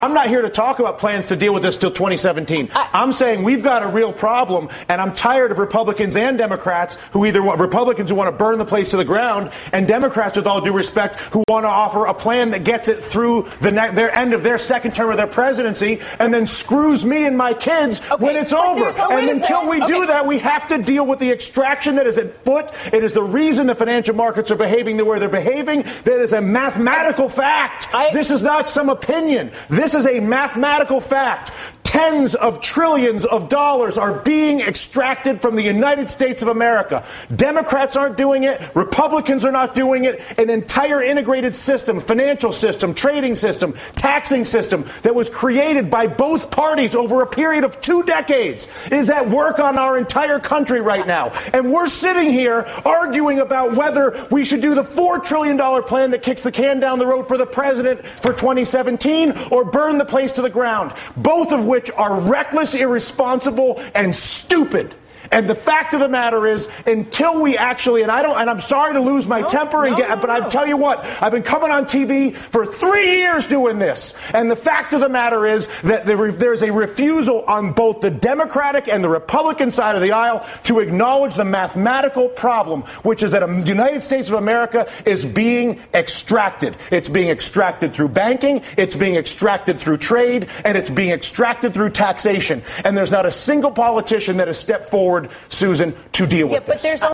I'm not here to talk about plans to deal with this till 2017. I'm saying we've got a real problem, and I'm tired of Republicans and Democrats who either want Republicans who want to burn the place to the ground, and Democrats, with all due respect, who want to offer a plan that gets it through their end of their second term of their presidency, and then screws me and my kids when it's over. And until we do that, we have to deal with the extraction that is at foot. It is the reason the financial markets are behaving the way they're behaving. That is a mathematical fact. This is not some opinion. This is a mathematical fact. Tens of trillions of dollars are being extracted from the United States of America. Democrats aren't doing it. Republicans are not doing it. An entire integrated system, financial system, trading system, taxing system that was created by both parties over a period of 2 decades is at work on our entire country right now. And we're sitting here arguing about whether we should do the $4 trillion plan that kicks the can down the road for the president for 2017 or burn the place to the ground, both of which are reckless, irresponsible, and stupid. And the fact of the matter is, until we actually, and I'm sorry to lose my temper, but I tell you what, I've been coming on TV for 3 years doing this. And the fact of the matter is that there's a refusal on both the Democratic and the Republican side of the aisle to acknowledge the mathematical problem, which is that the United States of America is being extracted. It's being extracted through banking, it's being extracted through trade, and it's being extracted through taxation. And there's not a single politician that has stepped forward, Susan, to deal with this.